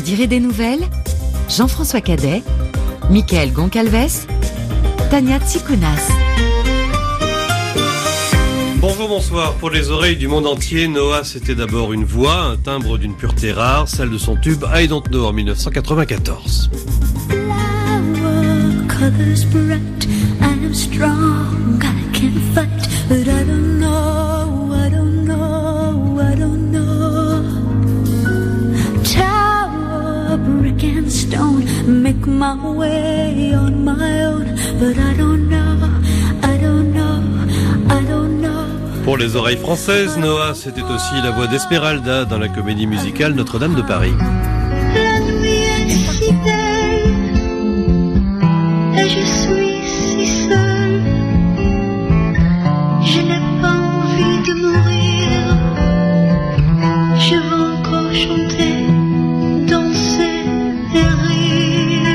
dirait des nouvelles, Jean-François Cadet, Michael Goncalves, Tania Tsikounas. Bonjour, bonsoir. Pour les oreilles du monde entier, Noah, c'était d'abord une voix, un timbre d'une pureté rare, celle de son tube I Don't Know en 1994. Flower colors bright, I am strong, I can fight, but I don't know, I don't know, I don't know. Tower, brick and stone, make my way on my own, but I don't know, I don't know, I don't know. Pour les oreilles françaises, Noah, c'était aussi la voix d'Esmeralda dans la comédie musicale Notre-Dame de Paris. La nuit est si belle, et je suis si seule. Je n'ai pas envie de mourir. Je veux encore chanter, danser et rire.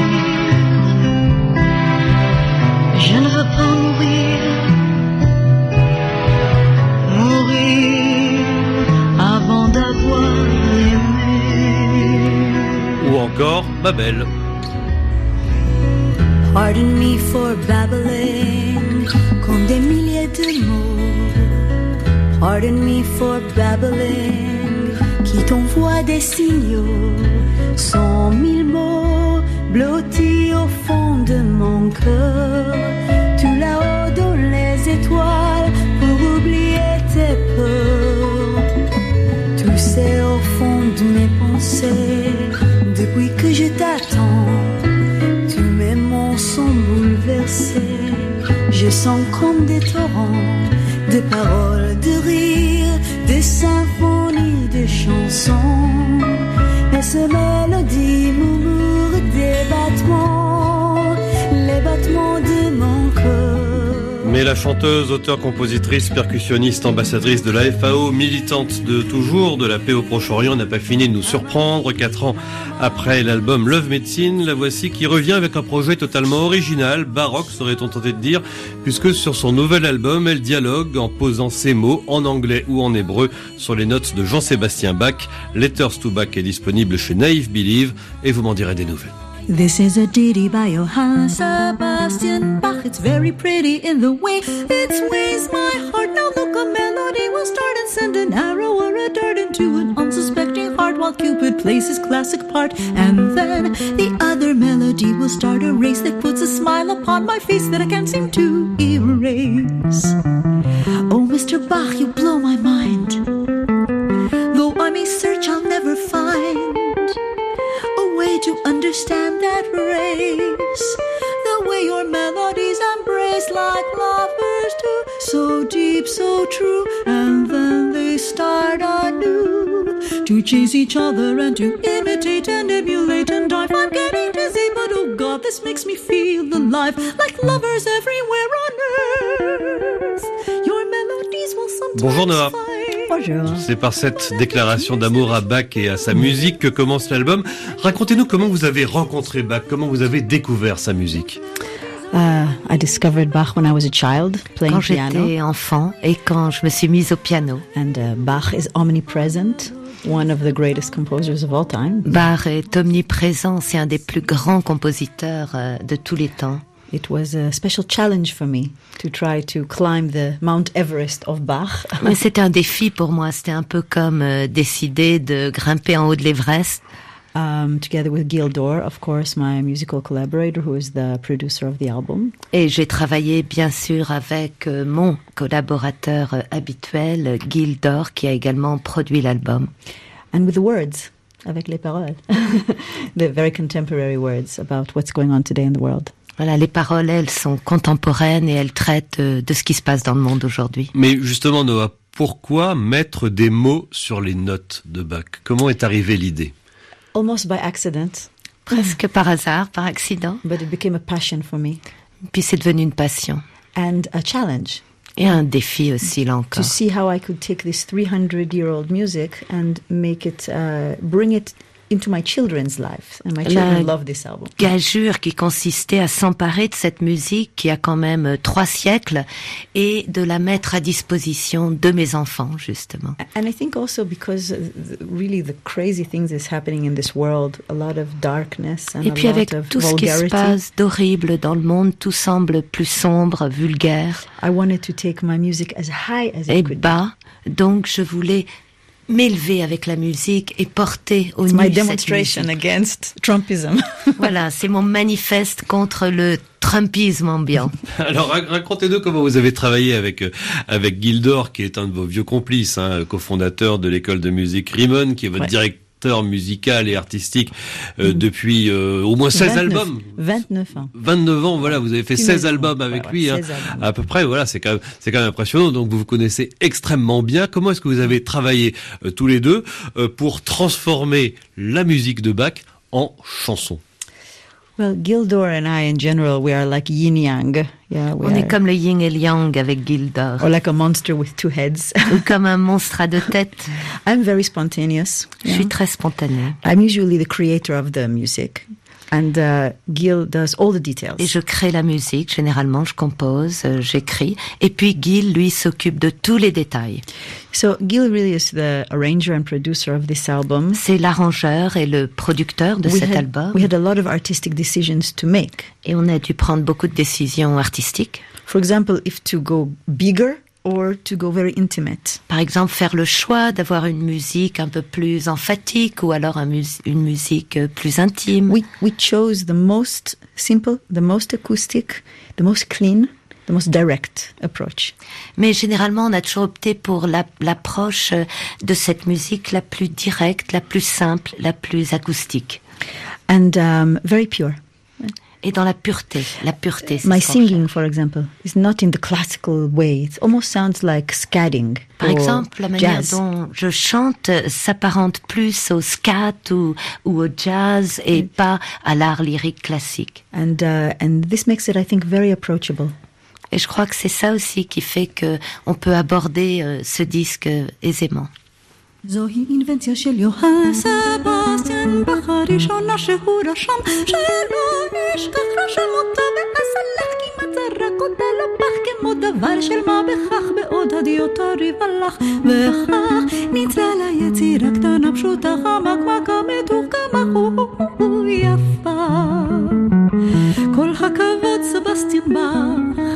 Je ne veux pas mourir. Avant d'avoir aimé. Ou encore Babel. Pardon me for babbling comme des milliers de mots. Pardon me for babbling qui t'envoie des signaux. 100 000 mots blottis au fond de mon cœur. Tout là-haut dans les étoiles pour oublier tes peurs. Tout c'est au fond de mes pensées. Depuis que je t'attends, tous mes mots sont bouleversés. Je sens comme des torrents de paroles, de rires, de symphonies, de chansons. Et ces mélodies murmurent des battements, les battements de mon cœur. Mais la chanteuse, auteure, compositrice, percussionniste, ambassadrice de la FAO, militante de toujours de la paix au Proche-Orient, n'a pas fini de nous surprendre. 4 ans après l'album Love Medicine, la voici qui revient avec un projet totalement original, baroque serait-on tenté de dire, puisque sur son nouvel album, elle dialogue en posant ses mots en anglais ou en hébreu sur les notes de Jean-Sébastien Bach. Letters to Bach est disponible chez Naive Believe et vous m'en direz des nouvelles. This is a ditty by Johann Sebastian Bach. It's very pretty in the way it sways my heart. Now look, a melody will start and send an arrow or a dart into an unsuspecting heart while Cupid plays his classic part. And then the other melody will start a race that puts a smile upon my face that I can't seem to erase. Oh, Mr. Bach, you blow my mind. Though I may search, I'll never find a way to understand that race, the way your melodies embrace like lovers do, so deep, so true, and then they start anew to chase each other and to imitate and emulate and dive. I'm getting dizzy, but oh God, this makes me feel alive, like lovers everywhere on earth. Your melodies will sometimes Bonjour Noah. Bonjour. C'est par cette déclaration d'amour à Bach et à sa musique que commence l'album. Racontez-nous comment vous avez rencontré Bach, comment vous avez découvert sa musique. I discovered Bach when I was a child, playing quand piano. j'étais enfant et quand je me suis mise au piano. And Bach is omnipresent, one of the greatest composers of all time. Bach est omniprésent, c'est un des plus grands compositeurs de tous les temps. It was a special challenge for me to try to climb the Mount Everest of Bach. Mais c'était un défi pour moi, c'était un peu comme décider de grimper en haut de l'Everest. Together with Gil Dor, of course, my musical collaborator, who is the producer of the album. Et j'ai travaillé bien sûr avec mon collaborateur habituel, Gil Dor, qui a également produit l'album. And with the words, avec les paroles, the very contemporary words about what's going on today in the world. Voilà, les paroles, elles sont contemporaines et elles traitent de ce qui se passe dans le monde aujourd'hui. Mais justement, Noah, pourquoi mettre des mots sur les notes de Bach? Comment est arrivée l'idée? Almost by accident. Presque par hasard, par accident. But it became a passion for me. Puis c'est devenu une passion. And a challenge. Et un défi aussi, là encore. To see how I could take this 300-year-old music and make it, bring it into my children's lives, and my children love this album. Gageure qui consistait à s'emparer de cette musique qui a quand même 3 siècles et de la mettre à disposition de mes enfants, justement. And I think also because really the crazy things is happening in this world, a lot of darkness and et puis avec tout ce qui se passe d'horrible dans le monde, tout semble plus sombre, vulgaire. I wanted to take my music as high as it could bas. Donc je voulais m'élever avec la musique et porter au nu cette musique. My demonstration against Trumpism. Voilà, c'est mon manifeste contre le Trumpisme ambiant. Alors racontez-nous comment vous avez travaillé avec Gildor, qui est un de vos vieux complices, cofondateur de l'école de musique Rimon, qui est votre directeur musical et artistique depuis au moins 16 albums. 29 ans. 29 ans, voilà, vous avez fait 16 albums avec lui, à peu près, voilà, c'est quand même impressionnant, donc vous vous connaissez extrêmement bien. Comment est-ce que vous avez travaillé tous les deux pour transformer la musique de Bach en chanson? Well, Gildor and I, in general, we are like yin-yang. Yeah, on est comme le yin et le yang avec Gildor. Or like a monster with 2 heads. Ou comme un monstre à 2 têtes. I'm very spontaneous. Je suis très spontanée. I'm usually the creator of the music. And Gil does all the details. Et je crée la musique, généralement je compose, j'écris. Et puis Gil, lui, s'occupe de tous les détails. So Gil really is the arranger and producer of this album. C'est l'arrangeur et le producteur de cet album. We had a lot of artistic decisions to make. Et on a dû prendre beaucoup de décisions artistiques. For example, if to go bigger or to go very intimate. Par exemple, faire le choix d'avoir une musique un peu plus emphatique ou alors une musique plus intime. We chose the most simple, the most acoustic, the most clean, the most direct approach. Mais généralement, on a toujours opté pour l'approche de cette musique la plus directe, la plus simple, la plus acoustique. And very pure. Et dans la pureté, c'est my singing, for example, is not in the classical way. It almost sounds like scatting. Par exemple, la manière dont je chante s'apparente plus au scat ou au jazz et pas à l'art lyrique classique. And this makes it, I think, very approachable. Et je crois que c'est ça aussi qui fait que on peut aborder ce disque aisément. זוהי אינבנציה של יוהן סבסטיאן באך הראשונה שהוא רשם שלא נשכח רשם אותה ואז הלך כמעט זרק אותה לפח כמו דבר של מה בכך בעוד הדיוטו ריבלך וכך ניצלה ליצירה קטנה פשוטה חמקמקה מתוחכמה הוא יפה כל הכבוד סבסטיאן באך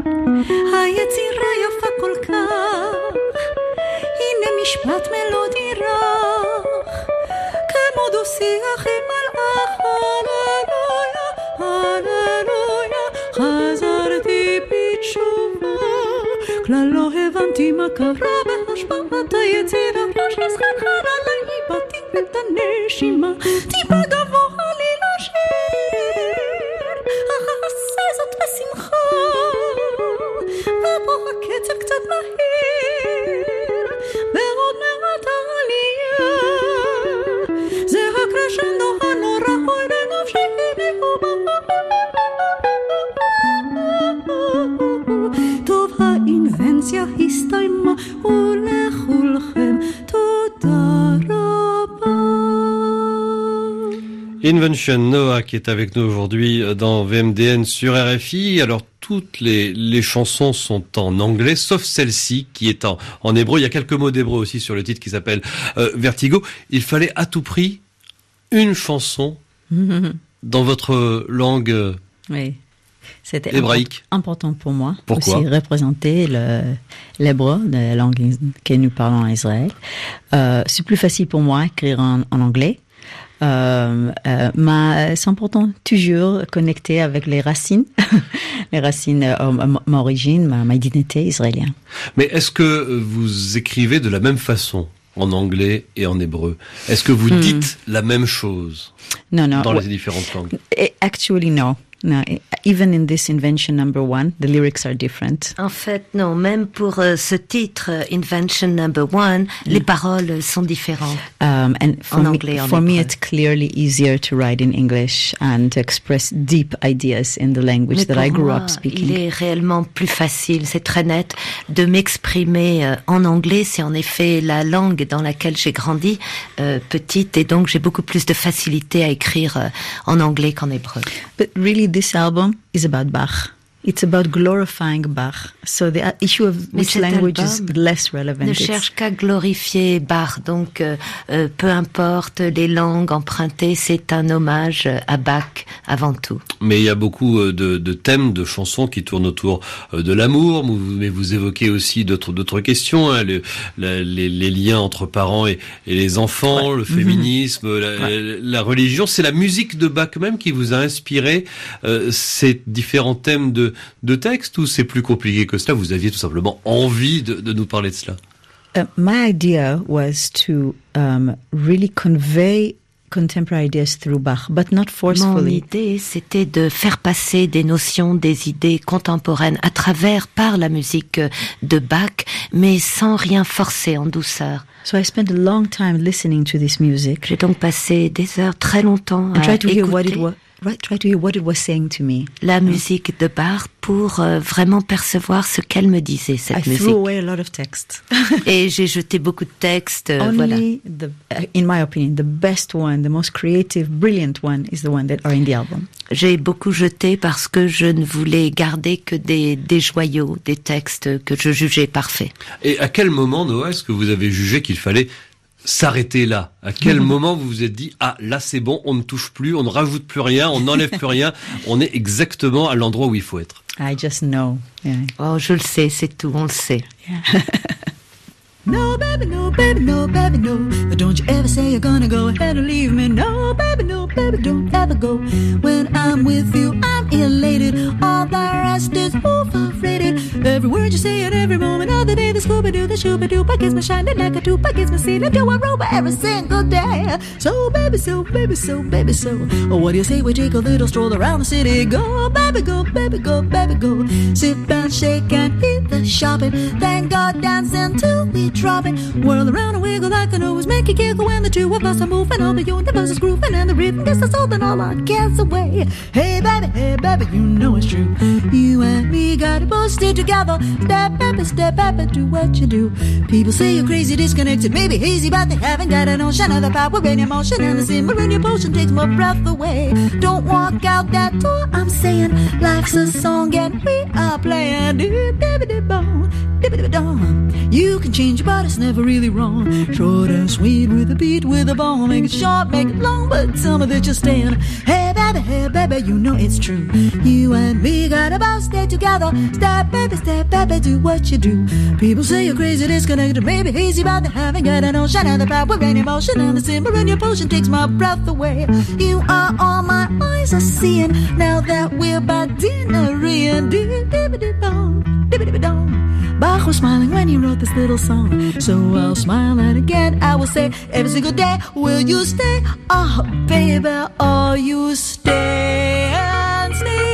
היצירה יפה כל כך הנה משפט מלודי רך כמו דו-שיח עם מלאך הללויה, הללויה חזרתי בתשובה כלל לא הבנתי מה קרה בהשפעת היצירה ראש נסחרחר עליי איבדתי את הנשימה טיפה גבוה לי לשיר אך אעשה זאת בשמחה ופה הקצב קצת מהיר ועוד מעט העלייה זה הקרשנדו הנורא אוי לנפשי טוב האינבנציה הסתיימה ולכולכם תודה רבה. Invention Noah qui est avec nous aujourd'hui dans VMDN sur RFI. Alors toutes les chansons sont en anglais, sauf celle-ci qui est en hébreu. Il y a quelques mots d'hébreu aussi sur le titre qui s'appelle Vertigo. Il fallait à tout prix une chanson dans votre langue C'était hébraïque. Important pour moi. Pourquoi? Aussi représenter l'hébreu, la langue que nous parlons en Israël. C'est plus facile pour moi d'écrire en anglais. Mais c'est important toujours connecter avec les racines, ma origine, ma identité israélienne. Mais est-ce que vous écrivez de la même façon en anglais et en hébreu? Est-ce que vous dites la même chose Non. dans les différentes langues? Actually, no. No, even in this invention number 1, the lyrics are different. En fait, non, même pour ce titre, Invention Number 1, les paroles sont différentes. And for En anglais, en for me, hébreu. it's clearly easier to write in English and to express deep ideas in the language Mais that pour I grew moi, up speaking. il est réellement plus facile, c'est très net, de m'exprimer en anglais. C'est en effet la langue dans laquelle j'ai grandi petite, et donc j'ai beaucoup plus de facilité à écrire en anglais qu'en hébreu. But really, this album is about Bach. It's about glorifying Bach. So the issue of Mais which cet language is album less relevant. Ne It's- cherche qu'à glorifier Bach, donc peu importe les langues empruntées, c'est un hommage à Bach avant tout. Mais il y a beaucoup de thèmes, de chansons qui tournent autour de l'amour, mais vous évoquez aussi d'autres questions, hein, les liens entre parents et les enfants, le féminisme, la religion. C'est la musique de Bach même qui vous a inspiré ces différents thèmes de texte, ou c'est plus compliqué que cela? Vous aviez tout simplement envie de nous parler de cela? My idea was to really convey contemporary ideas through Bach, but not Mon forcefully. idée, c'était de faire passer des notions, des idées contemporaines à travers, par la musique de Bach, mais sans rien forcer, en douceur. So I spent a long time listening to this music J'ai donc passé des heures, très longtemps, and à try to hear what it écouter was. Right, try to hear what it was saying to me. la musique de Bach pour vraiment percevoir ce qu'elle me disait, I cette threw musique. away a lot of text. Et j'ai jeté beaucoup de textes, voilà. Only in my opinion, the best one, the most creative, brilliant one is the one that are in the album. J'ai beaucoup jeté parce que je ne voulais garder que des joyaux, des textes que je jugeais parfaits. Et à quel moment, Noah, est-ce que vous avez jugé qu'il fallait s'arrêter là? À quel moment vous vous êtes dit, ah, là c'est bon, on ne touche plus, on ne rajoute plus rien, on n'enlève plus rien, on est exactement à l'endroit où il faut être? I just know. Yeah. Oh, je le sais, c'est tout, on le sait. No, baby, no, baby, no, baby, no. Don't you ever say you're gonna go ahead and leave me. No, baby, don't ever go. When I'm with you, I'm elated. All the rest is overrated. Every word you say and every moment of the day, the Scooby-Doo, the Shooby-Doo, I kiss me shining like a tube, I kiss me seeing do a rover every single day. So, baby, so, baby, so, baby, so. Oh, what do you say we take a little stroll around the city? Go, baby, go, baby, go, baby, go. Sit down, shake and eat the shopping. Then go dancing till we drop it. Whirl around and wiggle like an always make you giggle when the two of us are moving. All the universe is grooving and the rhythm gets us holding all our cares away. Hey baby, you know it's true. You and me got it posted together. Step baby, do what you do. People say you're crazy, disconnected, maybe hazy, but they haven't got a notion of the power in your motion, and the simmer in your potion takes my breath away. Don't walk out that door, I'm saying life's a song and we are playing. You can change your body, it's never really wrong. Short and sweet with a beat, with a ball. Make it short, make it long, but tell me that you're staying. Hey baby, you know it's true. You and me got about stay together. Step baby, do what you do. People say you're crazy, disconnected, maybe hazy, but they haven't got an ocean and the power in emotion, and the simmer in your potion takes my breath away. You are all my eyes are seeing now that we're by dinner-ing. Bach was smiling when he wrote this little song, so I'll smile and again I will say every single day, will you stay? Oh baby, oh you stay and stay.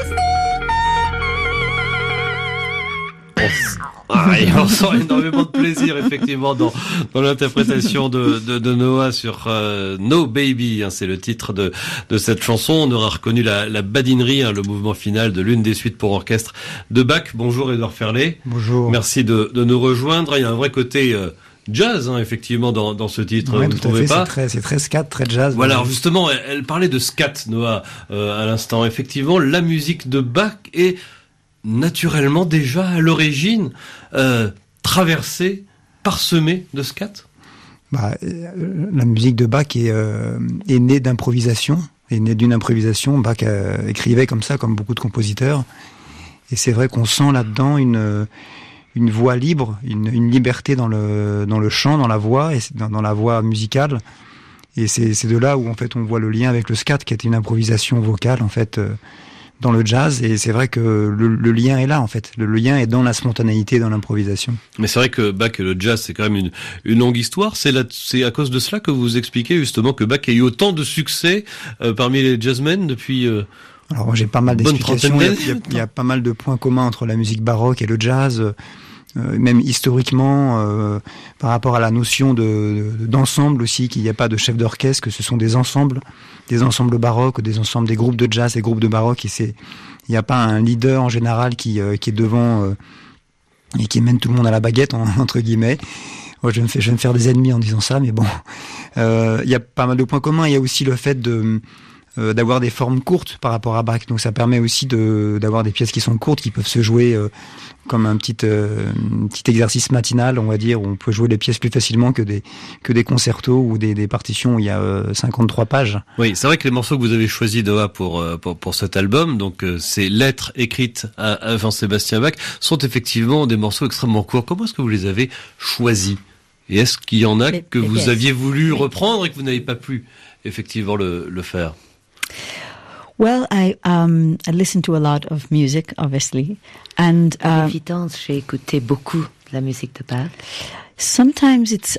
On sent énormément de plaisir effectivement dans l'interprétation de Noah sur No Baby, hein, c'est le titre de cette chanson. On aura reconnu la badinerie, hein, le mouvement final de l'une des suites pour orchestre de Bach. Bonjour Édouard Ferlet. Bonjour. Merci de nous rejoindre. Il y a un vrai côté jazz, hein, effectivement, dans ce titre. Ouais, vous ne tout à trouvez fait, pas? c'est très scat, très jazz. Voilà, alors justement, elle parlait de scat, Noah, à l'instant. Effectivement, la musique de Bach est naturellement déjà à l'origine traversée, parsemée de scat. La musique de Bach est née d'improvisation, est née d'une improvisation. Bach écrivait comme ça, comme beaucoup de compositeurs. Et c'est vrai qu'on sent là-dedans une voix libre, une liberté dans le chant, dans la voix, et dans la voix musicale. Et c'est de là où en fait on voit le lien avec le scat, qui est une improvisation vocale en fait dans le jazz. Et c'est vrai que le lien est là en fait. Le lien est dans la spontanéité, dans l'improvisation. Mais c'est vrai que Bach et le jazz, c'est quand même une longue histoire. C'est à cause de cela que vous expliquez justement que Bach a eu autant de succès parmi les jazzmen depuis Alors j'ai pas mal Bonne d'explications. Il y a pas mal de points communs entre la musique baroque et le jazz, même historiquement, par rapport à la notion d'ensemble aussi, qu'il n'y a pas de chef d'orchestre, que ce sont des ensembles baroques, des ensembles, des groupes de jazz, des groupes de baroque, il n'y a pas un leader en général qui est devant et qui mène tout le monde à la baguette entre guillemets. Moi, je vais me faire des ennemis en disant ça, mais bon, il y a pas mal de points communs. Il y a aussi le fait d'avoir des formes courtes par rapport à Bach. Donc ça permet aussi d'avoir des pièces qui sont courtes, qui peuvent se jouer comme un petit exercice matinal, on va dire, où on peut jouer les pièces plus facilement que des concertos ou des partitions où il y a 53 pages. Oui, c'est vrai que les morceaux que vous avez choisis, Noah, pour cet album, donc ces lettres écrites à Jean-Sébastien Bach, sont effectivement des morceaux extrêmement courts. Comment est-ce que vous les avez choisis? Et est-ce qu'il y en a que vous aviez voulu reprendre et que vous n'avez pas pu effectivement le faire? Well, I listen to a lot of music, obviously, and à l'évidence, j'ai écouté beaucoup de la musique de Bach. Sometimes it's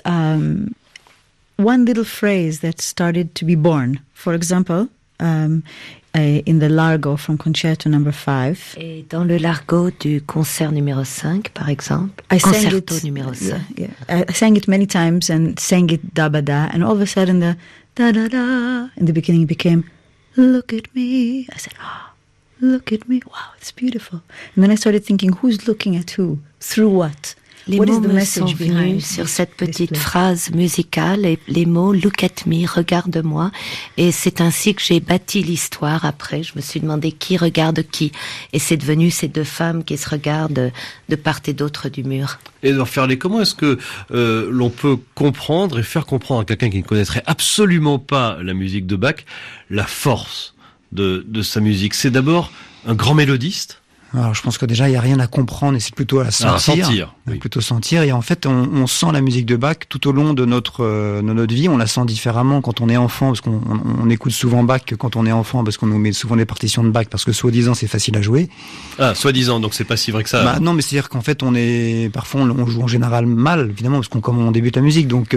one little phrase that started to be born. For example, in the Largo from Concerto No. 5. Et dans le Largo du concert numéro 5, par exemple, concerto numéro 5. Yeah. I sang it many times and sang it da-ba-da, and all of a sudden the da-da-da in the beginning became "Look at me." I said, "Oh, look at me. Wow, it's beautiful." And then I started thinking, who's looking at who? Through what? Les What mots is the me message sont behind venus sur cette petite this play? phrase musicale, et les mots "look at me", regarde-moi, et c'est ainsi que j'ai bâti l'histoire. Après, je me suis demandé qui regarde qui, et c'est devenu ces deux femmes qui se regardent de part et d'autre du mur. Et de refaire comment est-ce que l'on peut comprendre et faire comprendre à quelqu'un qui ne connaîtrait absolument pas la musique de Bach la force de sa musique? C'est d'abord un grand mélodiste. Alors, je pense que déjà, il n'y a rien à comprendre et c'est plutôt à la sentir. Oui. Plutôt sentir. Et en fait, on sent la musique de Bach tout au long de notre vie. On la sent différemment quand on est enfant, parce qu'on écoute souvent Bach quand on est enfant, parce qu'on nous met souvent des partitions de Bach, parce que soi-disant, c'est facile à jouer. Ah, soi-disant, donc c'est pas si vrai que ça. Non, mais c'est-à-dire qu'en fait, parfois, on joue en général mal, évidemment, parce comme on débute la musique, donc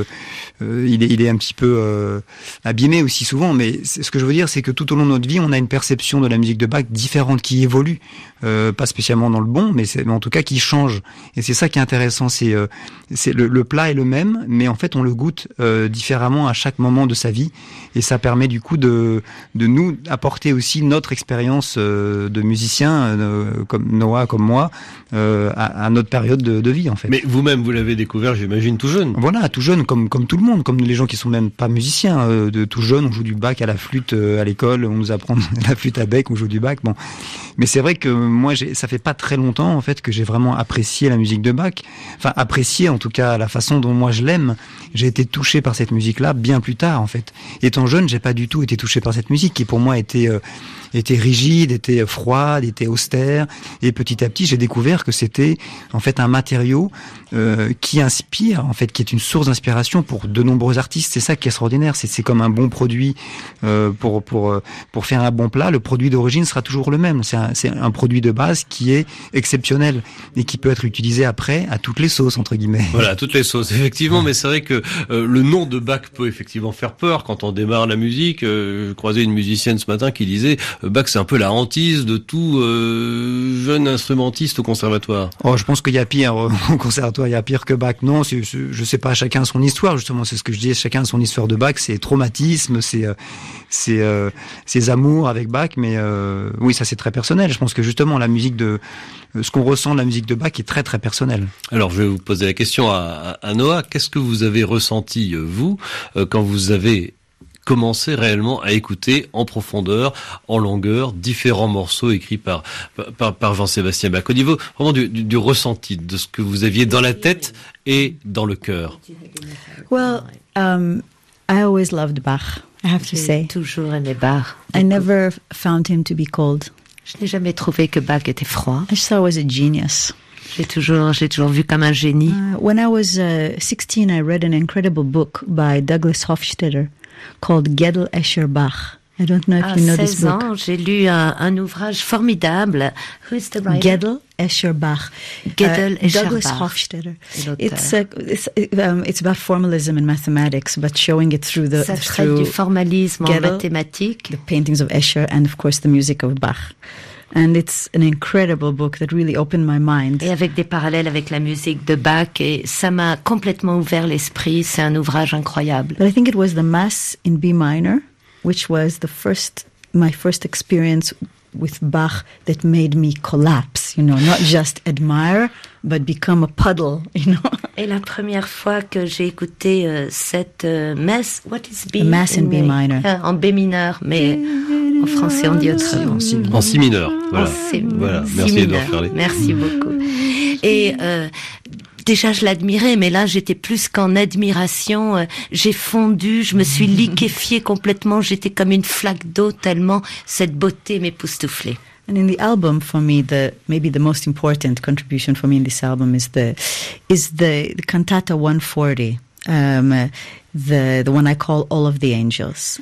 il est un petit peu abîmé aussi souvent. Mais ce que je veux dire, c'est que tout au long de notre vie, on a une perception de la musique de Bach différente, qui évolue. Pas spécialement dans le bon, mais en tout cas qui change. Et c'est ça qui est intéressant, c'est le plat est le même, mais en fait on le goûte différemment à chaque moment de sa vie, et ça permet du coup de nous apporter aussi notre expérience de musicien, comme Noah, comme moi, à notre période de vie en fait. Mais vous-même, vous l'avez découvert, j'imagine, tout jeune. Voilà, tout jeune, comme tout le monde, comme les gens qui sont même pas musiciens. De tout jeune, on joue du Bach à la flûte à l'école, on nous apprend la flûte à bec, on joue du Bach. Bon, mais c'est vrai que moi, ça fait pas très longtemps en fait que j'ai vraiment apprécié la musique de Bach. Enfin, apprécié en tout cas la façon dont moi je l'aime. J'ai été touché par cette musique-là bien plus tard en fait. Étant jeune, j'ai pas du tout été touché par cette musique qui pour moi était rigide, était froide, était austère. Et petit à petit, j'ai découvert que c'était en fait un matériau qui inspire, en fait, qui est une source d'inspiration pour de nombreux artistes. C'est ça qui est extraordinaire. C'est comme un bon produit pour faire un bon plat. Le produit d'origine sera toujours le même. C'est un produit de base qui est exceptionnel et qui peut être utilisé après à toutes les sauces entre guillemets. Voilà, toutes les sauces, effectivement. Mais c'est vrai que le nom de Bach peut effectivement faire peur quand on démarre la musique. Je croisais une musicienne ce matin qui disait Bach, c'est un peu la hantise de tout jeune instrumentiste au conservatoire. Oh, je pense qu'il y a pire au conservatoire, il y a pire que Bach. Non, je sais pas, chacun son histoire, justement, c'est ce que je dis, chacun son histoire de Bach, ses traumatismes, ses amours avec Bach, mais oui, ça c'est très personnel. Je pense que justement la musique ce qu'on ressent de la musique de Bach est très très personnel. Alors je vais vous poser la question à Noah, qu'est-ce que vous avez ressenti vous quand vous avez commencer réellement à écouter en profondeur, en longueur, différents morceaux écrits par Jean-Sébastien Bach, au niveau vraiment du ressenti, de ce que vous aviez dans la tête et dans le cœur? Well, I always loved Bach, I have to say. J'ai toujours aimé Bach. I never found him to be cold. Je n'ai jamais trouvé que Bach était froid. I just thought he was a genius. J'ai toujours vu comme un génie. When I was 16, I read an incredible book by Douglas Hofstadter called Gödel, Escher, Bach. I don't know if À you know this 16 book. ans, j'ai lu un ouvrage formidable. Who's the writer? Gödel, Escher, Bach. Gödel, Escher, Douglas Bach. Hofstadter. L'auteur. It's about formalism in mathematics, but showing it through Ça traite du formalisme en Gödel, mathématiques. the paintings of Escher, and of course the music of Bach. And it's an incredible book that really opened my mind. Et avec des parallèles avec la musique de Bach, et ça m'a complètement ouvert l'esprit. C'est un ouvrage incroyable. But I think it was the Mass in B minor, which was my first experience with Bach that made me collapse, not just admire, but become a puddle, Et la première fois que j'ai écouté cette messe, what is B? A Mass in B minor. En B mineur, mais en français on dit autrement. En si mineur. Voilà. Voilà. Merci Edouard Ferlet. Merci beaucoup. Et déjà, je l'admirais, mais là, j'étais plus qu'en admiration. J'ai fondu, je me suis liquéfiée complètement. J'étais comme une flaque d'eau tellement cette beauté m'époustouflait. And in the album, for me, maybe the most important contribution for me in this album is the cantata 140, the one I call All of the Angels.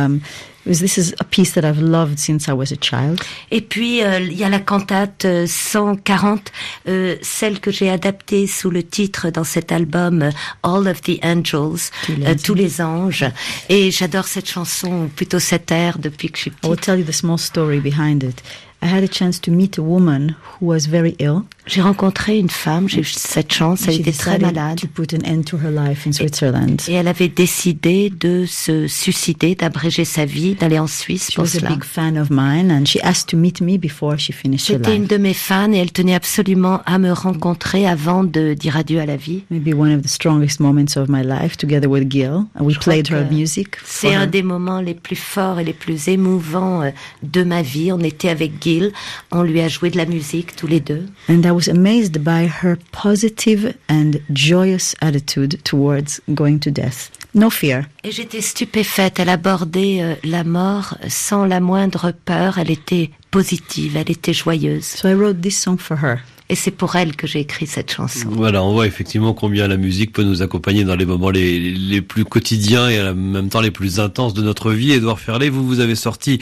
This is a piece that I've loved since I was a child. Et puis il y a la cantate 140, celle que j'ai adaptée sous le titre dans cet album All of the Angels, tous les anges. Et j'adore cette chanson, ou plutôt cet air depuis que je suis petite. I will tell you the small story behind it. I had a chance to meet a woman who was very ill. J'ai rencontré une femme, j'ai eu cette chance, elle était très malade. To put an end to her life in Switzerland. Et elle avait décidé de se suicider, d'abréger sa vie, d'aller en Suisse pour cela. She was a big fan of mine and she asked to meet me before she finished her life. C'était une de mes fans et elle tenait absolument à me rencontrer avant de dire adieu à la vie. Maybe one of the strongest moments of my life, together with Gil. We played her music. C'est un des moments les plus forts et les plus émouvants de ma vie. On était avec Gil, on lui a joué de la musique tous les deux. And I was amazed by her positive and joyous attitude towards going to death. No fear. Et j'étais stupéfaite. Elle abordait la mort sans la moindre peur. Elle était positive, elle était joyeuse. So I wrote this song for her. Et c'est pour elle que j'ai écrit cette chanson. Voilà, on voit effectivement combien la musique peut nous accompagner dans les moments les plus quotidiens et en même temps les plus intenses de notre vie. Edouard Ferlet, vous avez sorti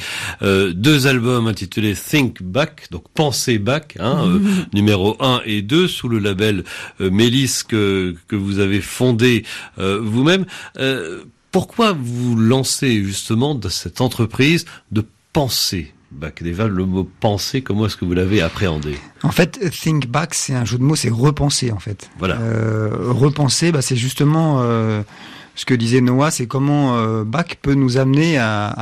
2 albums intitulés Think Back, donc Pensez Back, numéro 1 et 2, sous le label Mélis que vous avez fondé vous-même. Pourquoi vous lancez justement de cette entreprise de penser Back? Déjà, le mot penser, comment est-ce que vous l'avez appréhendé? En fait, think back, c'est un jeu de mots, c'est repenser, en fait. Voilà. Repenser, c'est justement ce que disait Noah, c'est comment Bach peut nous amener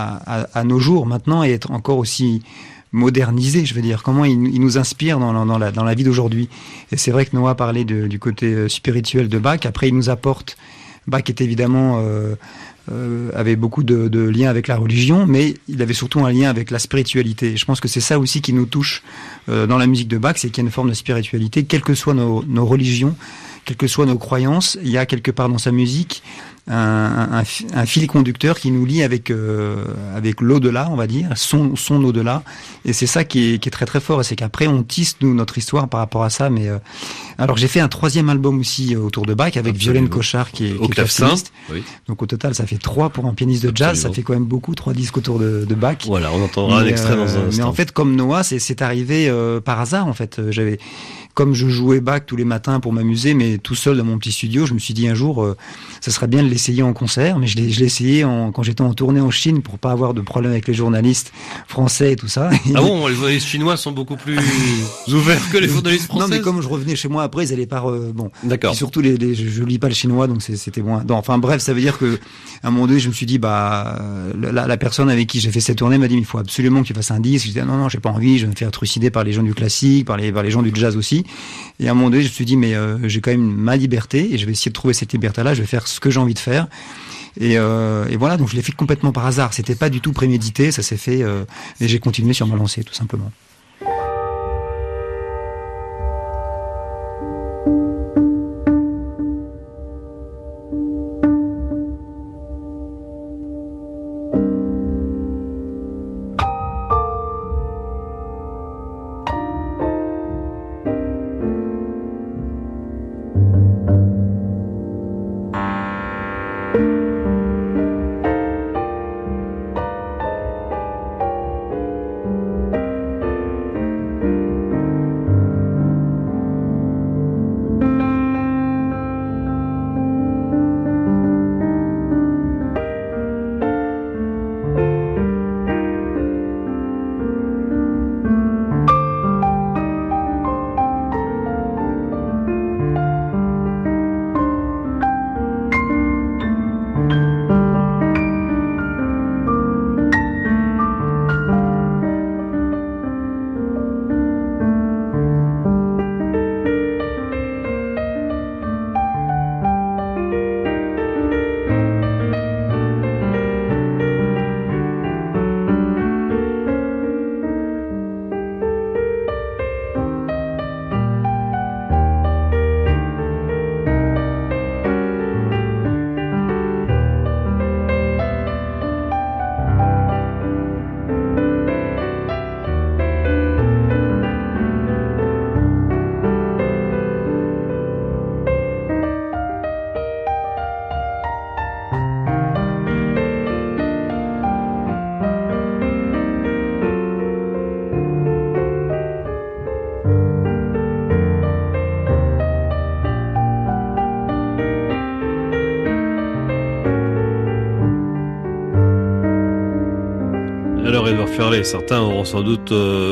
à nos jours maintenant et être encore aussi modernisé, je veux dire. Comment il nous inspire dans la vie d'aujourd'hui. Et c'est vrai que Noah parlait du côté spirituel de Bach. Après, il nous apporte. Bach est évidemment avait beaucoup de liens avec la religion, mais il avait surtout un lien avec la spiritualité. Et je pense que c'est ça aussi qui nous touche dans la musique de Bach, c'est qu'il y a une forme de spiritualité, quelles que soient nos religions, quelles que soient nos croyances, il y a quelque part dans sa musique un fil conducteur qui nous lie avec l'au-delà, on va dire, son au-delà. Et c'est ça qui est très très fort. Et c'est qu'après on tisse nous notre histoire par rapport à ça. Mais alors j'ai fait un 3e album aussi autour de Bach avec Violaine Cochard qui est claveciniste. Oui. Donc au total ça fait 3 pour un pianiste de jazz. Absolument. Ça fait quand même beaucoup, 3 disques autour de Bach. Voilà, on entendra un extrait dans un instant. Mais en fait comme Noah, c'est arrivé par hasard en fait. Comme je jouais Bach tous les matins pour m'amuser, mais tout seul dans mon petit studio, je me suis dit un jour, ça serait bien de l'essayer en concert. Mais je l'ai essayé quand j'étais en tournée en Chine pour pas avoir de problème avec les journalistes français et tout ça. Ah bon, les journalistes chinois sont beaucoup plus ouverts que les journalistes français. Non, mais comme je revenais chez moi après, ils allaient par bon. D'accord. Et surtout je lis pas le chinois, donc c'était moins. Non, enfin bref, ça veut dire que à un moment donné, je me suis dit la personne avec qui j'ai fait cette tournée m'a dit il faut absolument que tu fasses un disque. Je dis non, j'ai pas envie, je vais me faire trucider par les gens du classique, par les gens du jazz aussi. Et à un moment donné, je me suis dit, mais j'ai quand même ma liberté et je vais essayer de trouver cette liberté-là. Je vais faire ce que j'ai envie de faire. Et voilà, donc je l'ai fait complètement par hasard. C'était pas du tout prémédité, ça s'est fait et j'ai continué sur ma lancée, tout simplement. Édouard Ferlet. Certains auront sans doute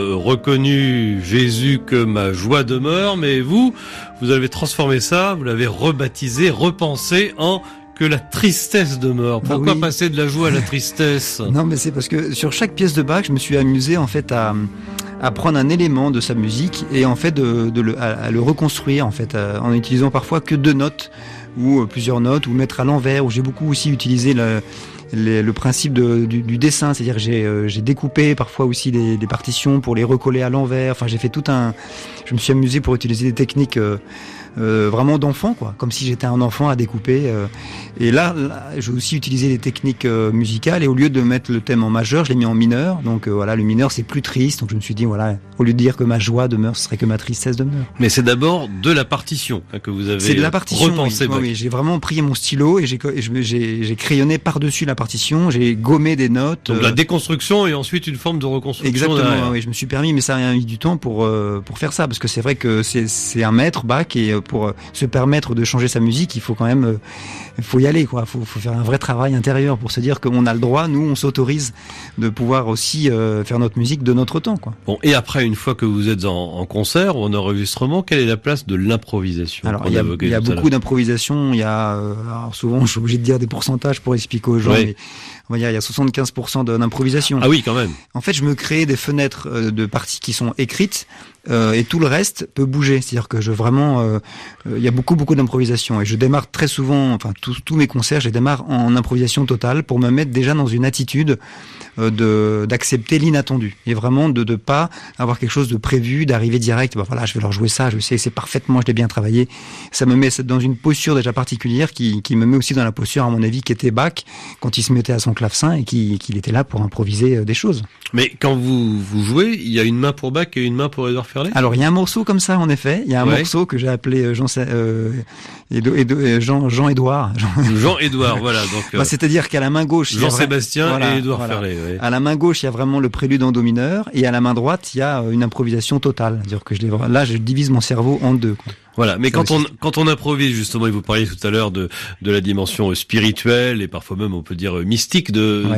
reconnu Jésus que ma joie demeure, mais vous avez transformé ça, vous l'avez rebaptisé, repensé en que la tristesse demeure. Pourquoi passer de la joie à la tristesse? Non, mais c'est parce que sur chaque pièce de Bach, je me suis amusé en fait à prendre un élément de sa musique et en fait à le reconstruire en fait en utilisant parfois que 2 notes ou plusieurs notes ou mettre à l'envers. Où j'ai beaucoup aussi utilisé le principe du dessin, c'est-à-dire que j'ai découpé parfois aussi des partitions pour les recoller à l'envers. Enfin, j'ai fait je me suis amusé pour utiliser des techniques vraiment d'enfant, quoi, comme si j'étais un enfant à découper. Et là, j'ai aussi utilisé des techniques musicales et au lieu de mettre le thème en majeur, je l'ai mis en mineur. Donc voilà, le mineur c'est plus triste. Donc je me suis dit voilà, au lieu de dire que ma joie demeure, ce serait que ma tristesse demeure. Mais c'est d'abord de la partition que vous avez c'est de la partition, repensé. Oui, j'ai vraiment pris mon stylo et j'ai crayonné par-dessus la partition. J'ai gommé des notes. Donc la déconstruction et ensuite une forme de reconstruction. Exactement. Derrière. Oui, je me suis permis, mais ça a mis du temps pour faire ça parce que c'est vrai que c'est un maître Bach et pour se permettre de changer sa musique, il faut quand même faut y aller, quoi. Faut faire un vrai travail intérieur pour se dire qu'on a le droit, nous on s'autorise de pouvoir aussi faire notre musique de notre temps, quoi. Bon, et après, une fois que vous êtes en concert ou en enregistrement, quelle est la place de l'improvisation? Alors il y a beaucoup d'improvisation. Il y a alors souvent je suis obligé de dire des pourcentages pour expliquer aux gens, mais il y a 75% d'improvisation. Ah oui, quand même. En fait, je me crée des fenêtres de parties qui sont écrites et tout le reste peut bouger. C'est-à-dire que il y a beaucoup d'improvisation et je démarre très souvent, enfin tous mes concerts, je les démarre en improvisation totale pour me mettre déjà dans une attitude d'accepter l'inattendu et vraiment de pas avoir quelque chose de prévu, d'arriver direct. Ben voilà, je vais leur jouer ça, je sais, c'est parfaitement, je l'ai bien travaillé. Ça me met dans une posture déjà particulière qui me met aussi dans la posture, à mon avis, qui était Bach quand il se mettait à son clavecin et qu'il était là pour improviser des choses. Mais quand vous jouez, il y a une main pour Bach et une main pour Édouard Ferlet? Alors il y a un morceau comme ça, en effet. Il y a un morceau que j'ai appelé Jean-Édouard. Jean-Édouard, voilà. Donc, c'est-à-dire qu'à la main gauche, Jean-Sébastien et Édouard Ferlet. Ouais. À la main gauche, il y a vraiment le prélude en do mineur, et à la main droite, il y a une improvisation totale. C'est-à-dire que je divise mon cerveau en deux, quoi. Voilà, mais quand on improvise, justement, et vous parliez tout à l'heure de la dimension spirituelle et parfois même on peut dire mystique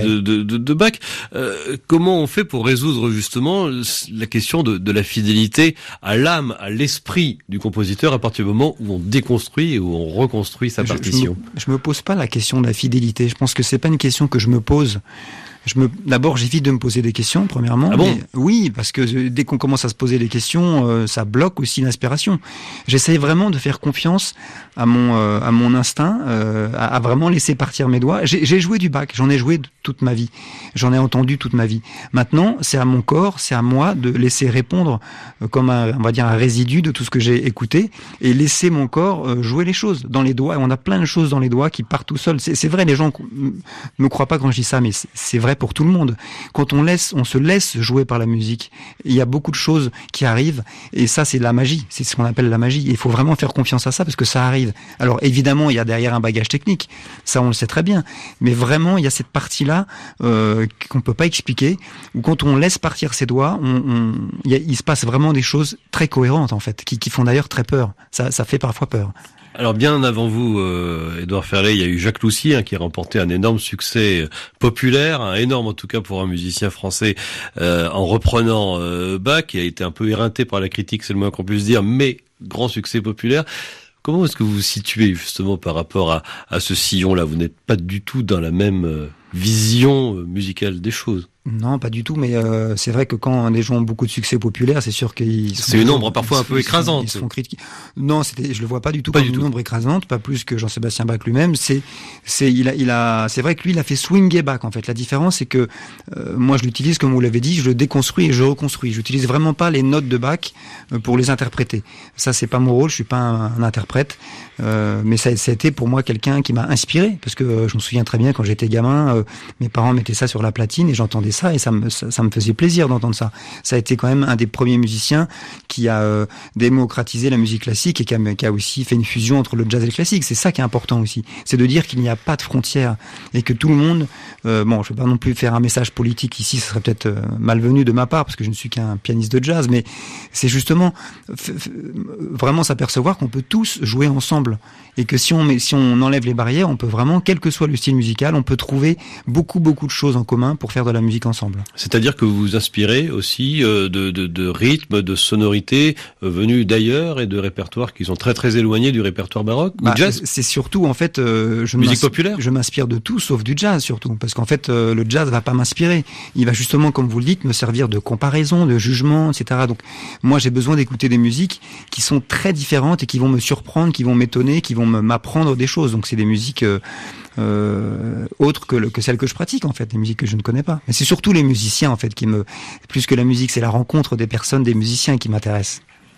de Bach, comment on fait pour résoudre justement la question de la fidélité à l'âme, à l'esprit du compositeur à partir du moment où on déconstruit et où on reconstruit sa partition? Je me pose pas la question de la fidélité. Je pense que c'est pas une question que je me pose. D'abord, j'évite de me poser des questions, premièrement. Ah bon? Oui, parce que dès qu'on commence à se poser des questions, ça bloque aussi l'inspiration. J'essaye vraiment de faire confiance à mon instinct, à vraiment laisser partir mes doigts. J'ai joué du Bach, j'en ai joué toute ma vie. J'en ai entendu toute ma vie. Maintenant, c'est à mon corps, c'est à moi de laisser répondre comme on va dire un résidu de tout ce que j'ai écouté et laisser mon corps jouer les choses dans les doigts. On a plein de choses dans les doigts qui partent tout seuls. C'est vrai, les gens me croient pas quand je dis ça, mais c'est vrai pour tout le monde. Quand on se laisse jouer par la musique, il y a beaucoup de choses qui arrivent et ça c'est la magie, c'est ce qu'on appelle la magie. Il faut vraiment faire confiance à ça parce que ça arrive. Alors évidemment il y a derrière un bagage technique, ça on le sait très bien, mais vraiment il y a cette partie-là qu'on peut pas expliquer, où quand on laisse partir ses doigts, il se passe vraiment des choses très cohérentes en fait, qui font d'ailleurs très peur. Ça fait parfois peur. Alors bien avant vous, Édouard Ferlet, il y a eu Jacques Loussier qui a remporté un énorme succès populaire, un énorme en tout cas pour un musicien français en reprenant Bach, qui a été un peu éreinté par la critique, c'est le moins qu'on puisse dire, mais grand succès populaire. Comment est-ce que vous vous situez justement par rapport à ce sillon-là? Vous n'êtes pas du tout dans la même vision musicale des choses. Non, pas du tout, mais c'est vrai que quand des gens ont beaucoup de succès populaire, c'est sûr qu'ils c'est une ombre parfois un peu écrasante. Ils se font critiquer. Non, je le vois pas du tout comme une ombre écrasante, pas plus que Jean-Sébastien Bach lui-même. C'est vrai que lui, il a fait swinger Bach en fait. La différence, c'est que moi, je l'utilise comme vous l'avez dit, je le déconstruis et je reconstruis. J'utilise vraiment pas les notes de Bach pour les interpréter. Ça, c'est pas mon rôle. Je suis pas un interprète, mais ça a été pour moi quelqu'un qui m'a inspiré parce que je me souviens très bien quand j'étais gamin, mes parents mettaient ça sur la platine et j'entendais ça et ça me faisait plaisir d'entendre ça. Ça a été quand même un des premiers musiciens qui a démocratisé la musique classique et qui a aussi fait une fusion entre le jazz et le classique. C'est ça qui est important aussi. C'est de dire qu'il n'y a pas de frontières et que tout le monde, bon, je ne vais pas non plus faire un message politique ici, ce serait peut-être malvenu de ma part parce que je ne suis qu'un pianiste de jazz, mais c'est justement vraiment s'apercevoir qu'on peut tous jouer ensemble et que si on enlève les barrières, on peut vraiment, quel que soit le style musical, on peut trouver beaucoup de choses en commun pour faire de la musique ensemble. C'est-à-dire que vous vous inspirez aussi de rythmes, de sonorités venus d'ailleurs et de répertoires qui sont très très éloignés du répertoire baroque ou jazz. C'est surtout en fait musique populaire. Je m'inspire de tout sauf du jazz surtout, parce qu'en fait le jazz va pas m'inspirer. Il va justement, comme vous le dites, me servir de comparaison, de jugement, etc. Donc moi j'ai besoin d'écouter des musiques qui sont très différentes et qui vont me surprendre, qui vont m'étonner, qui vont m'apprendre des choses. Donc c'est des musiques autres que celles que je pratique en fait, des musiques que je ne connais pas. Mais c'est surtout les musiciens en fait plus que la musique, c'est la rencontre des personnes, des musiciens qui m'intéressent.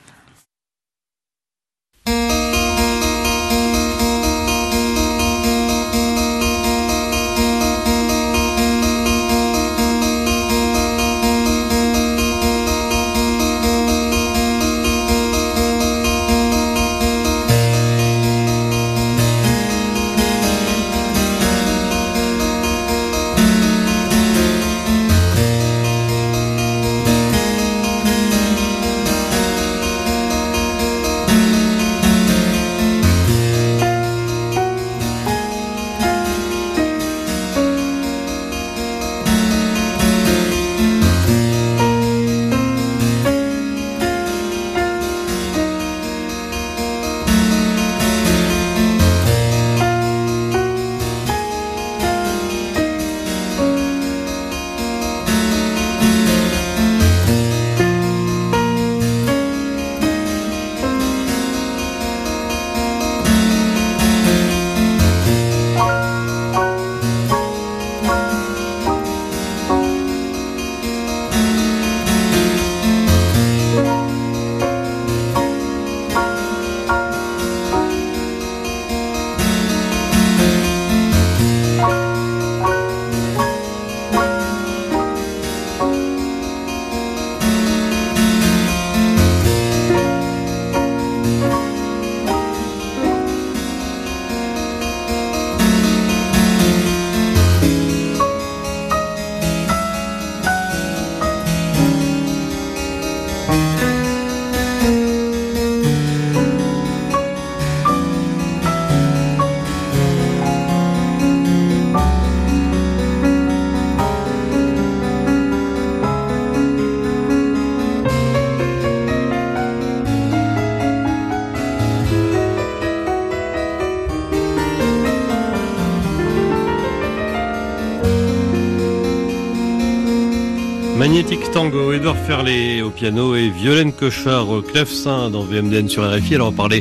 Magnétique Tango, Édouard Ferlet au piano et Violaine Cochard au clavecin dans VMDN sur RFI. Alors on parlait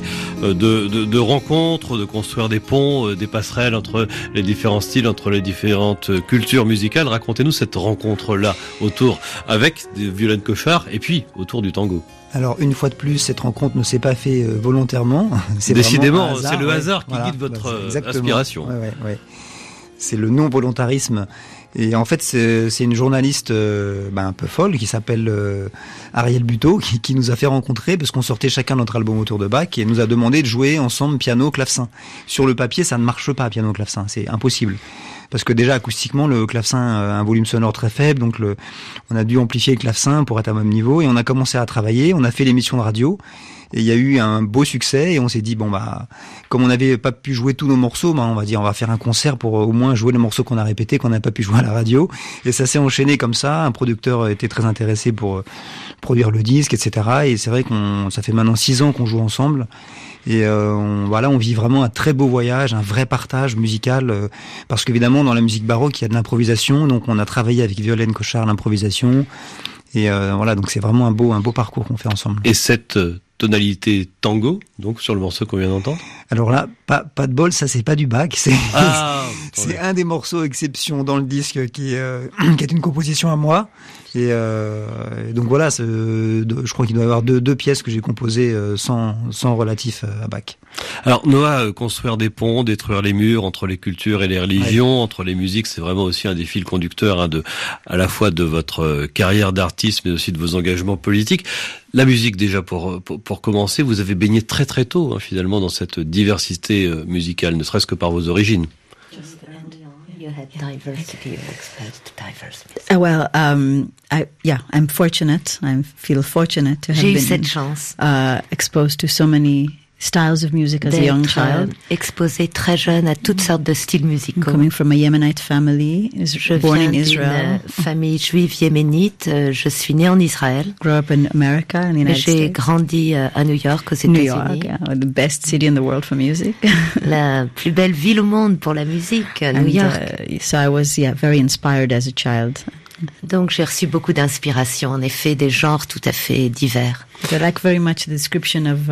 de rencontres, de construire des ponts, des passerelles entre les différents styles, entre les différentes cultures musicales. Racontez-nous cette rencontre-là autour avec Violaine Cochard et puis autour du tango. Alors une fois de plus, cette rencontre ne s'est pas faite volontairement. C'est décidément, hasard, c'est le hasard qui voilà, guide votre exactement. inspiration. Ouais. C'est le non-volontarisme. Et en fait, c'est une journaliste un peu folle qui s'appelle Ariel Buteau qui nous a fait rencontrer parce qu'on sortait chacun notre album autour de Bach et nous a demandé de jouer ensemble piano, clavecin. Sur le papier, ça ne marche pas, piano, clavecin, c'est impossible. Parce que déjà acoustiquement, le clavecin a un volume sonore très faible, donc on a dû amplifier le clavecin pour être à même niveau et on a commencé à travailler, on a fait l'émission de radio. Et il y a eu un beau succès et on s'est dit comme on n'avait pas pu jouer tous nos morceaux, on va dire on va faire un concert pour au moins jouer les morceaux qu'on a répétés, qu'on n'a pas pu jouer à la radio. Et ça s'est enchaîné comme ça. Un producteur était très intéressé pour produire le disque, etc. Et c'est vrai ça fait maintenant 6 ans qu'on joue ensemble. Et on vit vraiment un très beau voyage, un vrai partage musical, parce qu'évidemment dans la musique baroque il y a de l'improvisation, donc on a travaillé avec Violaine Cochard l'improvisation. Et donc c'est vraiment un beau parcours qu'on fait ensemble. Et cette tonalité tango, donc sur le morceau qu'on vient d'entendre. Alors là, pas de bol, ça c'est pas du Bach, c'est un des morceaux exception dans le disque qui est une composition à moi. Et donc voilà, je crois qu'il doit y avoir deux pièces que j'ai composées sans relatif à Bach. Alors Noah, construire des ponts, détruire les murs entre les cultures et les religions, entre les musiques, c'est vraiment aussi un des fils conducteurs à la fois de votre carrière d'artiste, mais aussi de vos engagements politiques. La musique, déjà pour commencer, vous avez baigné très très tôt finalement dans cette diversité musicale, ne serait-ce que par vos origines. Well, I'm fortunate. I feel fortunate to have J'ai eu been cette chance. Exposed to so many styles of music as a young child. Exposé très jeune à toutes sortes de styles musicaux. Coming from a Yemenite family, Je born viens in Israel, d'une famille juive yéménite. Je suis née en Israël. grew up in America, in the United J'ai States. grandi à New York, aux New États-Unis. York, yeah, the best city in the world for music. La plus belle ville au monde pour la musique, New York. So I was, very inspired as a child. Donc j'ai reçu beaucoup d'inspiration, en effet, des genres tout à fait divers. But I like very much the description it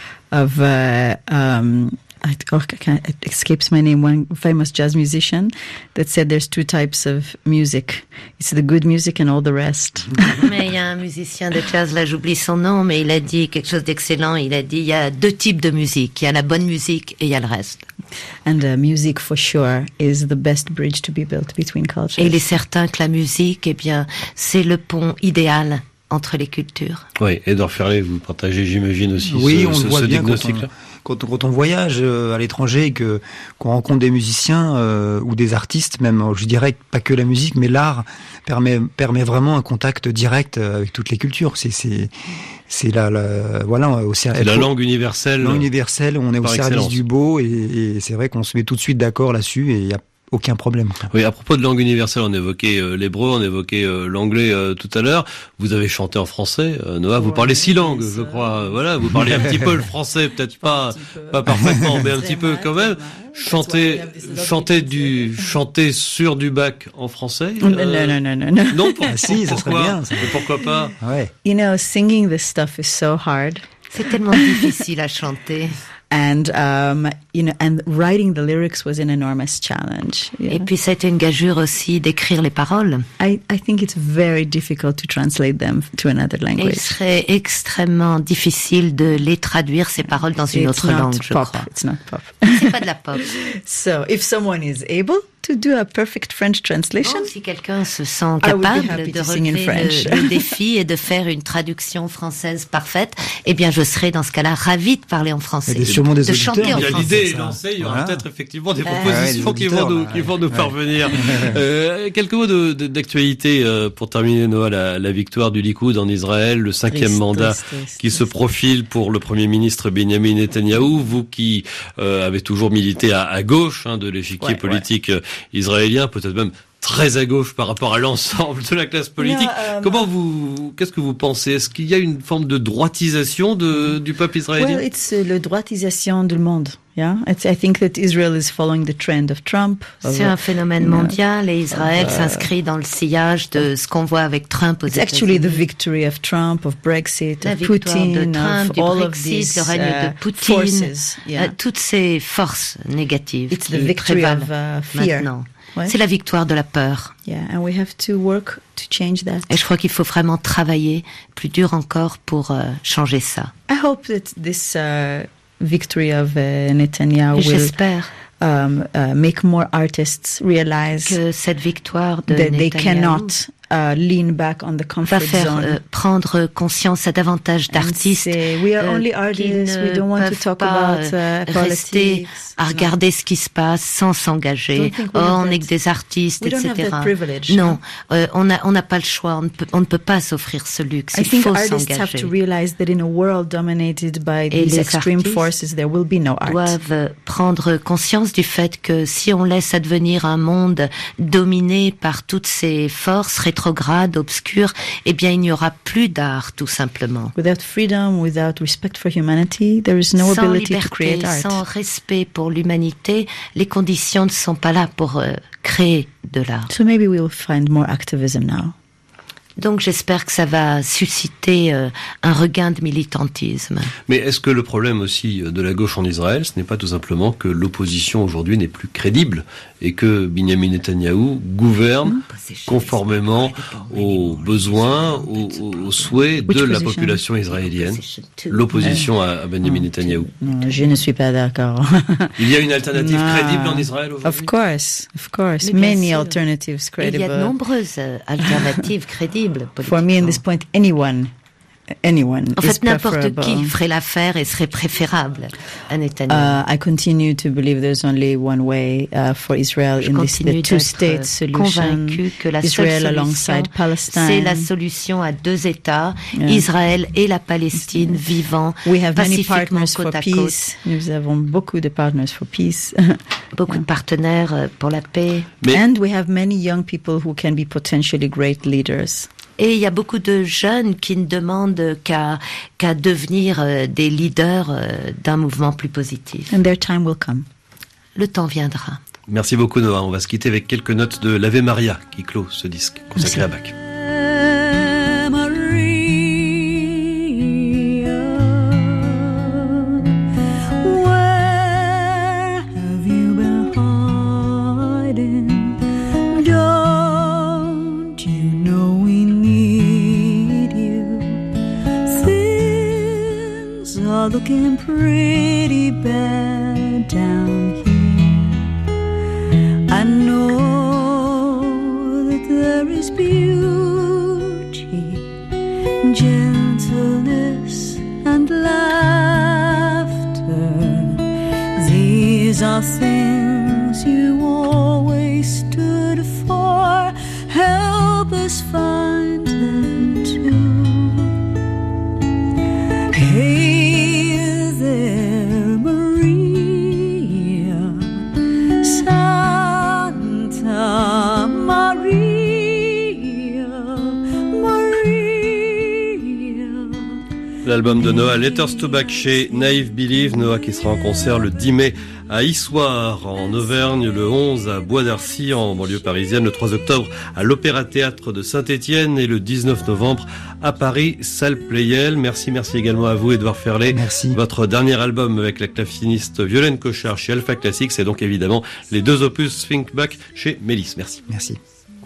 escapes my name, one famous jazz musician that said there's two types of music. It's the good music and all the rest. Mais il y a un musicien de jazz, là j'oublie son nom, mais il a dit quelque chose d'excellent. Il a dit il y a deux types de musique. Il y a la bonne musique et il y a le reste. And music, for sure, is the best bridge to be built between cultures. Et il est certain que la musique, eh bien, c'est le pont idéal entre les cultures. Oui, Edouard Ferlet, vous partagez, j'imagine, aussi Oui, on ce le voit bien diagnostic-là. quand on voyage à l'étranger et qu'on rencontre des musiciens ou des artistes, même, je dirais pas que la musique, mais l'art permet vraiment un contact direct avec toutes les cultures. C'est la langue universelle. Langue universelle, on est au service excellence. du beau et c'est vrai qu'on se met tout de suite d'accord là-dessus et il y a aucun problème. Oui, à propos de langue universelle, on évoquait l'hébreu, on évoquait l'anglais tout à l'heure. Vous avez chanté en français, Noah. Vous parlez 6 langues, je crois. Voilà, vous parlez un petit peu le français, peut-être pas parfaitement, mais un petit peu quand même. Chanter sur du bac en français. No. Non, Si, ça serait bien. Mais pourquoi pas? Ouais. Singing this stuff is so hard. C'est tellement difficile à chanter. And, and writing the lyrics was an enormous challenge. Et puis ça a été une gageure aussi d'écrire les paroles. I think it's very difficult to translate them to another Et il language. serait extrêmement difficile de les traduire, ces paroles, dans une autre langue, je crois. It's not pop. C'est pas de la pop. So, if someone is able to do a perfect French translation, Bon, si quelqu'un se sent I would be capable happy de to sing in relever French. le défi et de faire une traduction française parfaite, eh bien, je serais dans ce cas-là ravie de parler en français. Il y a sûrement des de chanter auditeurs. en Il y a français. l'idée est lancée, il y aura Voilà. peut-être effectivement des ouais, propositions des qui vont auditeurs, nous parvenir. Quelques mots d'actualité pour terminer, Noah, la victoire du Likoud en Israël, le 5e mandat qui se profile pour le Premier ministre Benjamin Netanyahou. Vous qui avez toujours milité à gauche de l'échiquier politique israélien, peut-être même très à gauche par rapport à l'ensemble de la classe politique. Qu'est-ce que vous pensez? Est-ce qu'il y a une forme de droitisation du peuple israélien? well, it's la droitisation du monde. Yeah, I think that Israel is following the trend of Trump. C'est un phénomène mondial et Israël s'inscrit dans le sillage de ce qu'on voit avec Trump aux It's actually the États-Unis. victory of Trump, of Brexit, La of victoire Putin, de Trump, of du all of Brexit, these le règne de Poutine, forces. Yeah. toutes ces forces négatives It's the qui victory prévalent of fear. maintenant. Ouais. C'est la victoire de la peur. Yeah, and we have to work to change that. Et je crois qu'il faut vraiment travailler plus dur encore pour changer ça. I hope that this victory of Netanyahu Et will j'espère make more artists realize que cette victoire de that they Netanyahou cannot lean back on the va comfort faire zone. prendre conscience à davantage and d'artistes say, we are only qui artists, we ne don't want to peuvent talk pas about rester politics. à regarder ce qui se passe sans s'engager. Don't think Oh, we have on n'est that- que des artistes, we don't have etc. that privilege. Non, on n'a pas le choix. On ne peut pas s'offrir ce luxe. I Il think faut artists have s'engager. to realize that in a world dominated by Et these les extreme artistes forces, there will be no art. Doivent prendre conscience du fait que si on laisse advenir un monde dominé par toutes ces forces rétrogrades, obscures, eh bien il n'y aura plus d'art, tout simplement. Without freedom, without respect for humanity, there is no Sans ability to liberté, create art. sans respect pour l'humanité, les conditions ne sont pas là pour créer de l'art. So maybe we will find more activism now. Donc j'espère que ça va susciter un regain de militantisme. Mais est-ce que le problème aussi de la gauche en Israël, ce n'est pas tout simplement que l'opposition aujourd'hui n'est plus crédible et que Benjamin Netanyahou gouverne conformément aux besoins, aux souhaits de la population israélienne? L'opposition à Benjamin Netanyahou. Non, je ne suis pas d'accord. Il y a une alternative Non. crédible en Israël Of aujourd'hui? course. Mais bien Many sûr. alternatives Et il y credible. a de nombreuses alternatives crédibles. For me, at this politiquement. point, anyone anyone En is fait, n'importe preferable. qui ferait l'affaire et serait préférable à Netanyahu. I continue to believe there's only one way for Israel Je in this continue the d'être two-state solution. convaincu que la seule Israel solution, alongside Palestine. c'est la solution à 2 États, Yeah. Israël et la Palestine vivant We have many pacifiquement partners for côte à côte. peace. Nous avons beaucoup de partners for peace. Beaucoup de partenaires pour la paix. Mais- And we have many young people who can be potentially great leaders. Et il y a beaucoup de jeunes qui ne demandent qu'à devenir des leaders d'un mouvement plus positif. And their time will come. Le temps viendra. Merci beaucoup Noah. On va se quitter avec quelques notes de l'Ave Maria qui clôt ce disque consacré à Bach. Where have you been hiding? Don't you know we need you? Things are looking pretty bad down here. I know that there is beauty, gentleness, and laughter. These are things you always stood for. Help us find them too. Hey there, Maria, Santa Maria, Maria. L'album de Noah, Letters to Bach chez Naive Believe. Noah qui sera en concert le 10 mai à Issoire en Auvergne, le 11 à Bois d'Arcy en banlieue parisienne, le 3 octobre à l'Opéra-Théâtre de Saint-Étienne et le 19 novembre à Paris, salle Pleyel. Merci également à vous, Édouard Ferlet. Merci. Votre dernier album avec la claveciniste Violaine Cochard chez Alpha Classics, c'est donc évidemment les 2 opus Think Bach chez Mélis. Merci. Merci.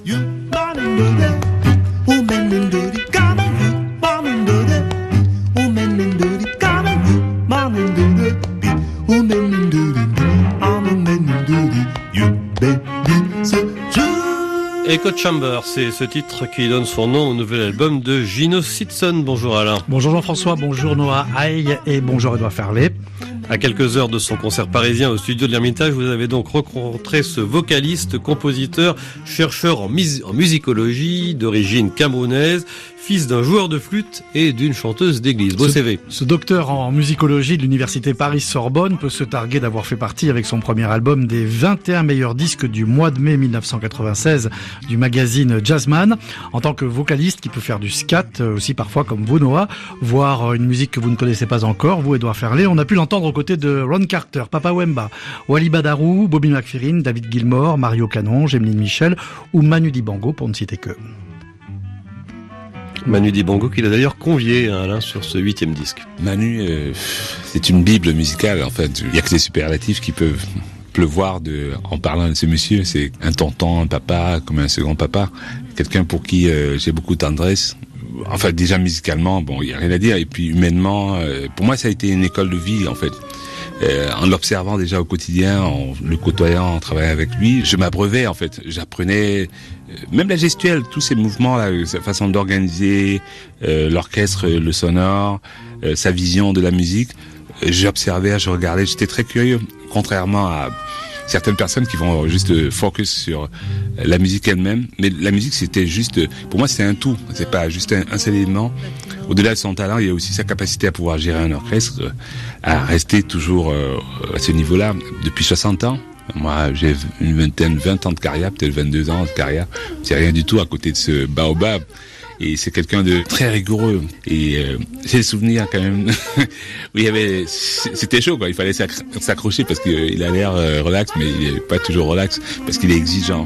Echo Chamber, c'est ce titre qui donne son nom au nouvel album de Gino Sitson. Bonjour Alain. Bonjour Jean-François, bonjour Noah Haï et bonjour Édouard Ferlet. À quelques heures de son concert parisien au studio de l'Ermitage, vous avez donc rencontré ce vocaliste, compositeur, chercheur en musicologie, d'origine camerounaise, fils d'un joueur de flûte et d'une chanteuse d'église. Beau CV. Ce docteur en musicologie de l'université Paris-Sorbonne peut se targuer d'avoir fait partie avec son premier album des 21 meilleurs disques du mois de mai 1996 du magazine Jazzman. En tant que vocaliste qui peut faire du scat, aussi parfois comme vous Noah, voire une musique que vous ne connaissez pas encore, vous Édouard Ferlet, on a pu l'entendre aux côtés de Ron Carter, Papa Wemba, Wally Badarou, Bobby McFerrin, David Gilmour, Mario Canon, Emeline Michel ou Manu Dibango pour ne citer que. Manu Dibango qu'il a d'ailleurs convié Alain sur ce 8e disque. Manu, c'est une bible musicale en fait. Il y a que des superlatifs qui peuvent pleuvoir en parlant de ce monsieur. C'est un tonton, un papa, comme un second papa. Quelqu'un pour qui j'ai beaucoup de tendresse. Enfin déjà musicalement, bon, il y a rien à dire. Et puis humainement, pour moi ça a été une école de vie en fait. En l'observant déjà au quotidien, en le côtoyant, en travaillant avec lui, je m'abreuvais en fait. J'apprenais même la gestuelle, tous ces mouvements-là, sa façon d'organiser l'orchestre, le sonore, sa vision de la musique. J'observais, je regardais, j'étais très curieux, contrairement à certaines personnes qui vont juste focus sur la musique elle-même. Mais la musique, c'était juste, pour moi, c'est un tout. C'est pas juste un seul élément. Au-delà de son talent, il y a aussi sa capacité à pouvoir gérer un orchestre, à rester toujours à ce niveau-là depuis 60 ans. Moi, j'ai une 20 ans de carrière, peut-être 22 ans de carrière. C'est rien du tout à côté de ce baobab. Et c'est quelqu'un de très rigoureux. Et j'ai le souvenir quand même où c'était chaud quoi. Il fallait s'accrocher parce qu'il a l'air relax, mais il est pas toujours relax parce qu'il est exigeant.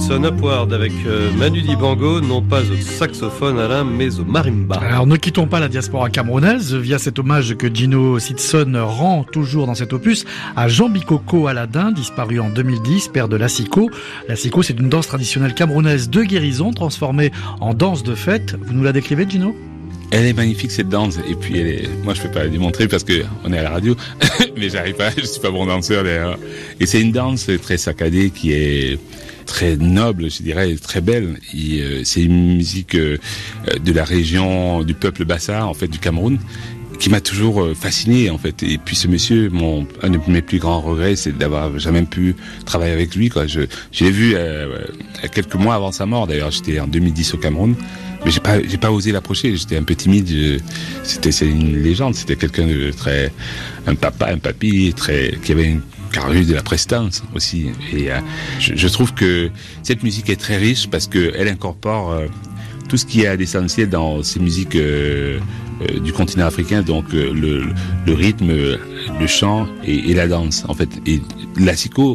Sitson Upward avec Manu Dibango, non pas au saxophone Alain, mais au marimba. Alors ne quittons pas la diaspora camerounaise via cet hommage que Gino Sitson rend toujours dans cet opus à Jean Bikoko Aladin, disparu en 2010, père de l'assiko. L'assiko, c'est une danse traditionnelle camerounaise de guérison transformée en danse de fête. Vous nous la décrivez, Gino ? Elle est magnifique, cette danse, et puis moi je peux pas la démontrer parce que on est à la radio, mais j'arrive pas, je suis pas bon danseur d'ailleurs. Et c'est une danse très saccadée qui est très noble, je dirais, très belle. Et c'est une musique de la région du peuple Bassa, en fait, du Cameroun, qui m'a toujours fasciné, en fait. Et puis ce monsieur, un de mes plus grands regrets, c'est d'avoir jamais pu travailler avec lui, quoi. Je l'ai vu quelques mois avant sa mort, d'ailleurs. J'étais en 2010 au Cameroun. Mais j'ai pas osé l'approcher, j'étais un peu timide. C'est une légende, c'était quelqu'un de un papy, qui avait qui a eu de la prestance aussi. Et je trouve que cette musique est très riche parce que elle incorpore tout ce qui est d'essentiel dans ces musiques du continent africain, donc le rythme, le chant et la danse, en fait. Et l'assiko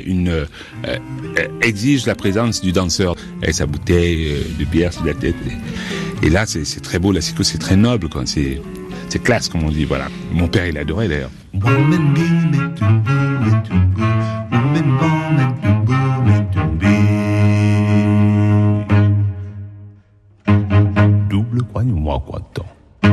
exige la présence du danseur avec sa bouteille de bière sur la tête. Et là, c'est très beau, l'assiko, c'est très noble, quoi. C'est classe, comme on dit, voilà. Mon père, il adorait, d'ailleurs. Double croyez-moi quoi tant.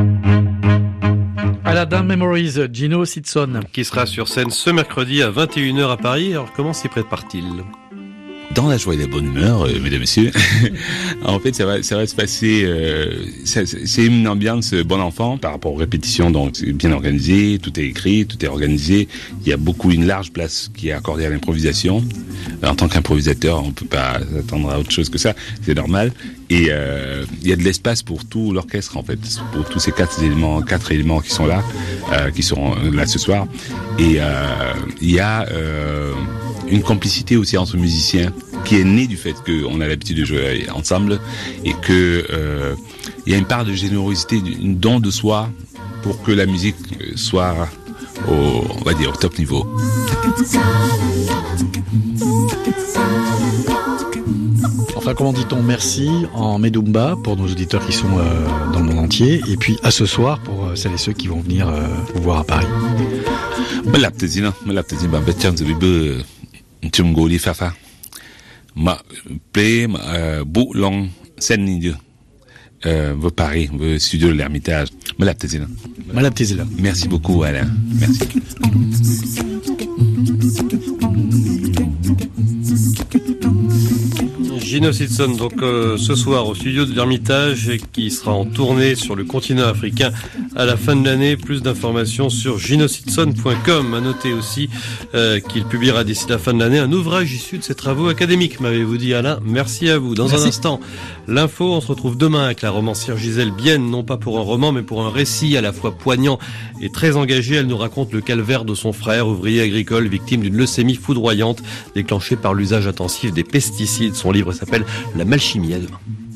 Aladin Memories, Gino Sitson. Qui sera sur scène ce mercredi à 21h à Paris. Alors comment s'y prépare-t-il ? Dans la joie et la bonne humeur, mesdames et messieurs. En fait, ça va se passer. C'est une ambiance bon enfant par rapport aux répétitions, donc c'est bien organisé, tout est écrit, tout est organisé. Il y a une large place qui est accordée à l'improvisation. En tant qu'improvisateur, on peut pas s'attendre à autre chose que ça, c'est normal. Et il y a de l'espace pour tout l'orchestre, en fait, pour tous ces quatre éléments qui sont là, qui seront là ce soir. Et il y a une complicité aussi entre musiciens qui est née du fait qu'on a l'habitude de jouer ensemble et que il y a une part de générosité, une don de soi pour que la musique soit au top niveau. Enfin, comment dit-on merci en Medumba pour nos auditeurs qui sont dans le monde entier, et puis à ce soir pour celles et ceux qui vont venir vous voir à Paris. Tumgoli Fafa ma play bout long scène veut Paris veut studio de l'Ermitage Malaptezila. Merci beaucoup Alain, merci. Gino Sitson, donc ce soir au studio de l'Ermitage, qui sera en tournée sur le continent africain à la fin de l'année. Plus d'informations sur ginositson.com. À noter aussi qu'il publiera d'ici la fin de l'année un ouvrage issu de ses travaux académiques, m'avez-vous dit Alain. Merci à vous. Dans un instant, l'info, on se retrouve demain avec la romancière Gisèle Bienne, non pas pour un roman, mais pour un récit à la fois poignant et très engagé. Elle nous raconte le calvaire de son frère, ouvrier agricole, victime d'une leucémie foudroyante déclenchée par l'usage intensif des pesticides. Son livre s'appelle La Malchimie. À demain.